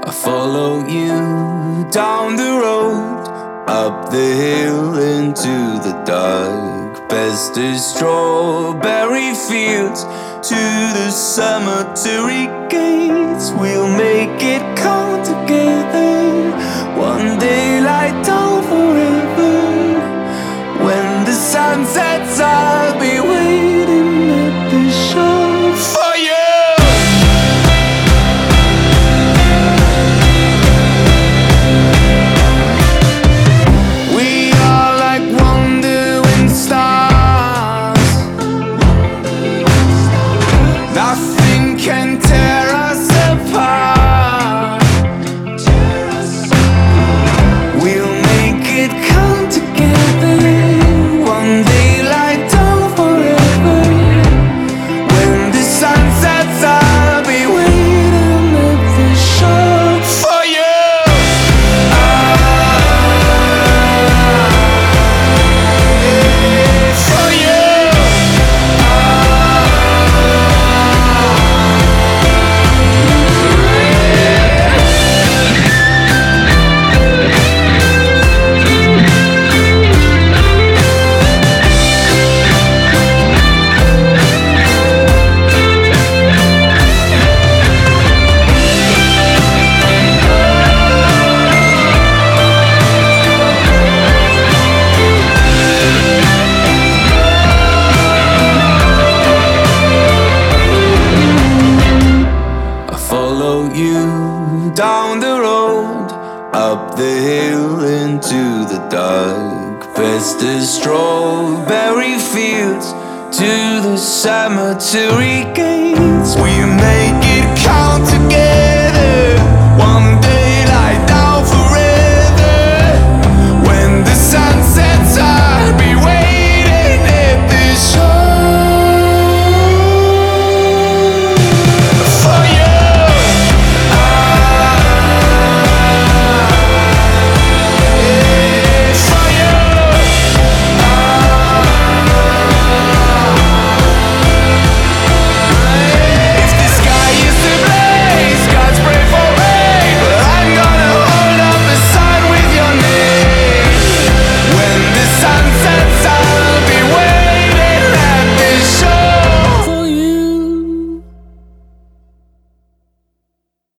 I follow you down the road, up the hill into the dark, past the strawberry fields, to the cemetery gates. We'll make it come together, one day light down forever. When the sun sets, I'll be waiting at the shore for you. Nothing can tear us apart. We'll make it come together, one day light down forever. When the sun sets, I'll be waiting at the shore for you. For you. Follow you down the road, up the hill into the dark, past the strawberry fields, to the cemetery gates. We make it count together.